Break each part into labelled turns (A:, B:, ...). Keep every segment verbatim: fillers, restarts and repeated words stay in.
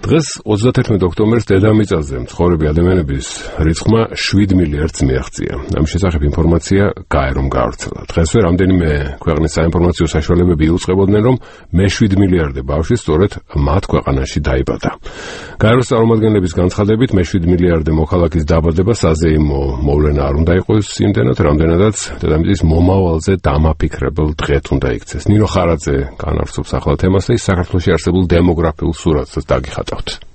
A: დღეს ოცდათერთმეტ ოქტომბერს დედამიწაზე მცხოვრები ადამიანების რიცხვმა შვიდ მილიარდს მიაღწია. ამის შესახებ ინფორმაცია გაერომ გაავრცელა. დღესვე რამდენიმე ქვეყნის საინფორმაციო საშუალებები იუწყებოდნენ, რომ მეშვიდ მილიარდე ბავშვი სწორედ მათ ქვეყანაში დაიბადა. გაეროს წარმომადგენლების განცხადებით, მეშვიდ მილიარდე მოქალაქის დაბადება საზეიმო მოვლენა არ უნდა იყოს იმდენად, რამდენადაც დედამიწის მომავალზე დამაფიქრებელ დღეთ უნდა იქცეს. ნინო ხარაძე განავრცობს ახლა თემას და ის საქართველოში არსებულ დემოგრაფიულ სურათსაც დაგიხატავთ.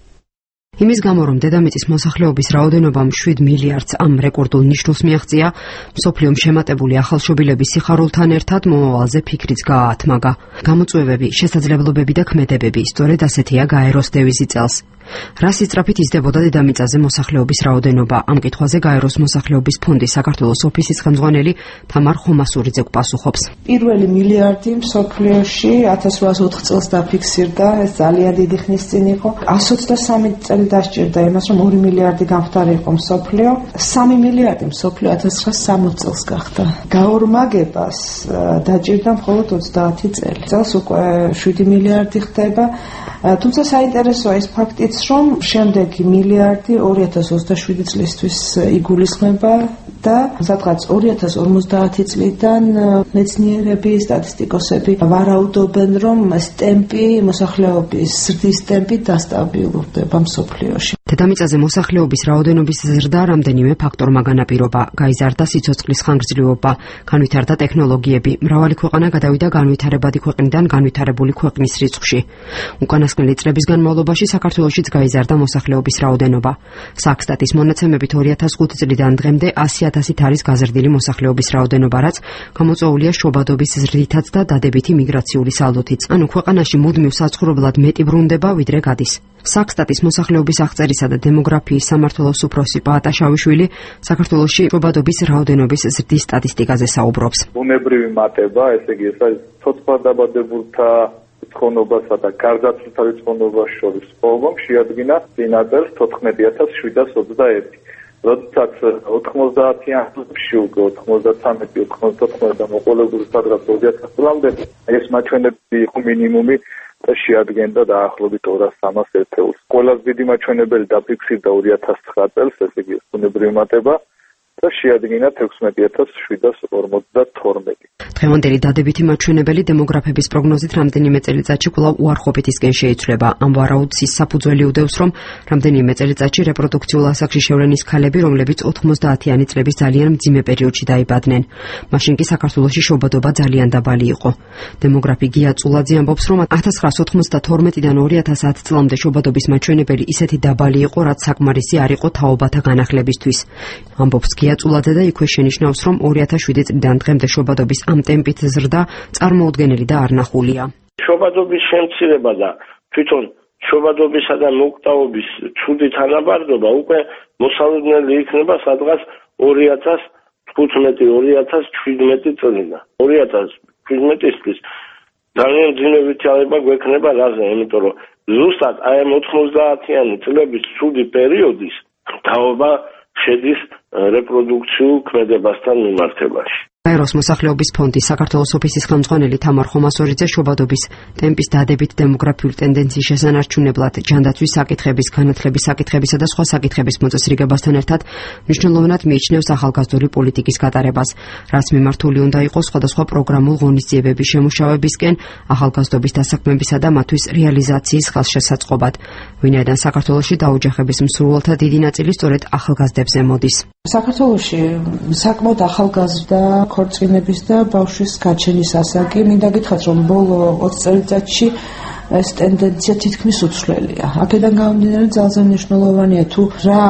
B: იმის გამო, რომ დედამიწის მოსახლეობის რაოდენობამ შვიდ მილიარდს ამ რეკორდულ ნიშნულს მიაღწია, მსოფლიომ შემატებული ახალშობილების სიხარულთან ერთად მომავალზე ფიქრიც გააათმაგა. გამოწვევები, შესაძლებლობები და ქმედებები, სწორედ ასეთია გაეროს დევიზი წელს. რა სისწრაფით იზრდებოდა დედამიწაზე მოსახლეობის რაოდენობა? ამ კითხვაზე გაეროს მოსახლეობის ფონდის საქართველოს ოფისის ხელმძღვანელი თამარ ხომასურიძე პასუხობს.
C: პირველი მილიარდი მსოფლიოში ათას რვაას ოთხ წელს დაფიქსირდა, ეს ძალიან დიდი ხნის წინ იყო. εκατს ოცდასამი წელი დასჭირდა იმას, რომ ორი მილიარდი გამხდარიყო მსოფლიო. სამი მილიარდი მსოფლიო ათას ცხრაას სამოცდ წელს გახდა. გაორმაგებას დაჭირდა მხოლოდ ოცდაათი წელი. წელს უკვე შვიდი მილიარდი ხდება. თუმცა საინტერესოა ის ფაქტიც, რომ შემდეგი მილიარდი ორი ათას ოცდაშვიდი წლისთვის იგულისხმება და სადღაც ორი ათას ორმოცდაათი წლიდან მეცნიერები, სტატისტიკოსები ვარაუდობენ, რომ ეს ტემპი, მოსახლეობის ზრდის ტემპი დასტაბილურდება მსოფლიოში.
B: დედამიწაზე მოსახლეობის რაოდენობის ზრდა რამდენიმე ფაქტორმა განაპირობა. გაიზარდა სიცოცხლის ხანგრძლივობა, განვითარდა ტექნოლოგიები, მრავალი ქვეყანა გადავიდა განვითარებადი ქვეყნიდან განვითარებული ქვეყნის რიცხვში. უკანასკნელი წლების განმავლობაში საქართველოშიც გაიზარდა მოსახლეობის რაოდენობა. საქსტატის მონაცემებით ორი ათას ხუთი წლიდან დღემდე ასი ათასით არის გაზრდილი მოსახლეობის რაოდენობა, რაც გამოწვეულია შობადობის ზრდითაც და დადებითი მიგრაციული სალდოთიც. ანუ ქვეყანაში მუდმივ საცხოვრებლად მეტი ბრუნდება, ვიდრე გადის. საქსტატის მოსახლეობის აღწერისა და დემოგრაფიის სამმართველოს უფროსი პაატა შავიშვილი საქართველოში შობადობის რაოდენობის ზრდის სტატისტიკაზე საუბრობს.
D: ბუნებრივი მატება, ესე იგი, ეს არის ცოცხლადაბადებულთა რიცხოვნობასა და გარდაცვლილთა რიცხოვნობას შორის სპოლბამ შეადგინა წინა წელს თოთხმეტი ათას შვიდას ოცდაერთი. როდესაც ოთხმოცდაათიან წლებში უკვე ოთხმოცდათამეტი, ოთხმოცდათოთხმეტი და მოყოლებული სადღაც ორი ათას წლამდე ეს მაჩვენებები იყო მინიმუმი და შეადგენდა დაახლოებით ორას სამას ერთეულს. ყველაზე დიდი მაჩვენებელი დაფიქსირდა ორი ათას ცხრა წელს, ესე იგი ბუნებრივი მატება და შეადგინა ექვსმეტი ათას შვიდას ორმოცდათორმეტი.
B: დღევანდელი დადებითი მაჩვენებელი დემოგრაფების პროგნოზით რამდენიმე წელიწადში კვლავ უარყოფითისკენ შეიცვლება. ამ ვარაუდს ის საფუძველი უდევს, რომ რამდენიმე წელიწადში რეპროდუქციულ ასაკში შევლენის ქალები, რომლებიც ოთხმოცდაათიანი წლების ძალიან მძიმე პერიოდში დაიბადნენ. მაშინ კი საქართველოში შობადობა ძალიან დაბალი იყო. დემოგრაფი გია წულაძე ამბობს, რომ ათას ცხრაას ოცდათორმეტიდან ორი ათას ათი წლამდე შობადობის მაჩვენებელი ისეთი დაბალი იყო, რაც საკმარისი არ იყო თაობათა განახლებისთვის. ამბობს გია წულაძე და იქვე შენიშნავს, რომ ორი ათას შვიდი წლიდან დღემდე შობადობის ამ ტემპით ზრდა წარმოუდგენელი და არნახულია.
E: შობადობის შემცირება და თვითონ შობადობისა და მოკვდავობის ცუდი თანაბარდობა უკვე მოსალოდნელი იქნება სადღაც ორი ათას თხუთმეტი ორი ათას შვიდმეტი წლიდან. ორი ათას შვიდმეტი წლის ძალიან მძიმე ვითარება გვექნება რაზე, იმიტომ რომ ზუსტად აი ამ ოთხმოცდაათიანი წლების ცუდი პერიოდის თაობა შედის რეპროდუქციულ ქმედებასთან მიმართებაში.
B: გაეროს მოსახლეობის ფონდის საქართველოს ოფისის ხელმძღვანელი თამარ ხომასურიძე შობადობის ტემპის დადებით დემოგრაფიული ტენდენციის შესანარჩუნებლად ჯანდაცვის საკითხების, განათლების საკითხებისა და სხვა საკითხების მოწესრიგებასთან ერთად მნიშვნელოვნად მიიჩნევს ახალგაზრდული პოლიტიკის გატარებას, რაც მიმართული უნდა იყოს სხვადასხვა პროგრამულ ღონისძიებების შემუშავებისკენ, ახალგაზრდობის დასაქმებისა და მათთვის რეალიზაციის ხელშესაწყობად. ვინაიდან საქართველოში დაოჯახების მსურველთა დიდი ნაწილი სწორედ ახალგაზრდებზე მოდის.
C: საქართველოში საკმაოდ ახალგაზრდა ქორწინების და ბავშვის გაჩენის ასაკი, მინდა გითხრათ, რომ ბოლო ოცი წელიწადში ეს ტენდენცია თითქმის უცვლელია. აქედან გამომდინარე ძალზე მნიშვნელოვანია თუ რა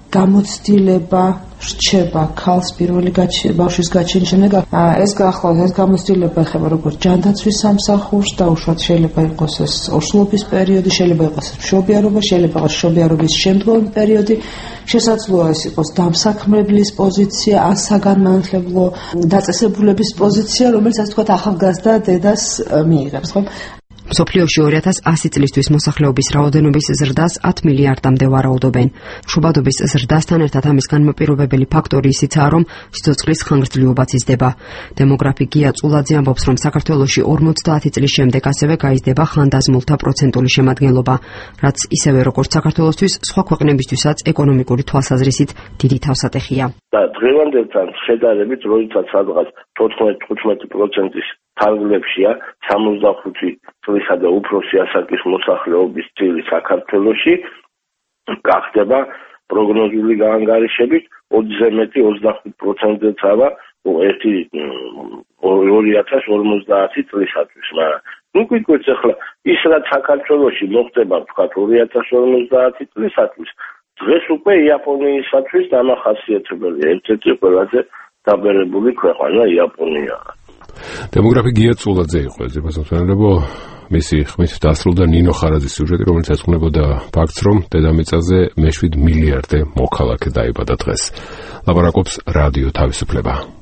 C: გამოცდილება რჩება ქალს პირველი ბავშვის გაჩენის შემდეგ. ეს გაახლოებით ეს გამოცდილება ეხება როგორც ჯანდაცვის სამსახურს და უშუალოდ შეიძლება იყოს ეს ორსულობის პერიოდი, შეიძლება იყოს მშობიარობა, შეიძლება იყოს მშობიარობის შემდგომი პერიოდი, შესაძლოა ეს იყოს დამსაქმებლის პოზიცია, ან საგანმანათლებლო დაწესებულების პოზიცია, რომელიც ასე ვთქვათ ახალგაზრდა დედას მიიღებს, ხო?
B: მსოფლიოში ორი ათას ასი წლისთვის მოსახლეობის რაოდენობის ზრდას ათ მილიარდამდე ვარაუდობენ. მშობადობის ზრდასთან ერთად ამის განმაპირობებელი ფაქტორი ისიცაა, რომ სიცოცხლის ხანგრძლივობაც იზრდება. დემოგრაფი გია წულაძე ამბობს, რომ საქართველოში ორმოცდაათი წლის შემდეგ ასევე გაიზრდება ხანდაზმულთა პროცენტული შემადგენლობა, რაც ისევე როგორც საქართველოსთვის, სხვა ქვეყნებისთვისაც ეკონომიკური თვალსაზრისით დიდი თავსატეხია.
E: და დღევანდელთან შედარებით, როდესაც სადღაც თოთხმეტ თხუთმეტი პროცენტის თარგლებშია სამოცდახუთი წლისა და უფროსი ასაკის მოსახლეობის წილი საქართველოში, გახდება პროგნოზული გაანგარიშებით ოცზე მეტი ოცდახუთ პროცენტებსავა ორი ათას ორმოცდაათი წლისათვის, მაგრამ ნუ გიგვეც ახლა ის რაც საქართველოში მოხდება ვთქვათ ორი ათას ორმოცდაათი წლისათვის, დღეს უკვე იაპონიისათვის დამახასიათებელი ერთ-ერთი ყველაზე დაბერებული ქვეყანა იაპონიაა.
A: დემოგრაფი გია წულაძე იყო ეს მოსამსახურებო მისი ხმით დასრულდა ნინო ხარაძის სიუჟეტი, რომელიც ეძღვნებოდა ფაქტს, რომ დედამიწაზე მეშვიდ მილიარდე მოქალაქე დაიბადა დღეს. ლაპარაკობს რადიო თავისუფლება.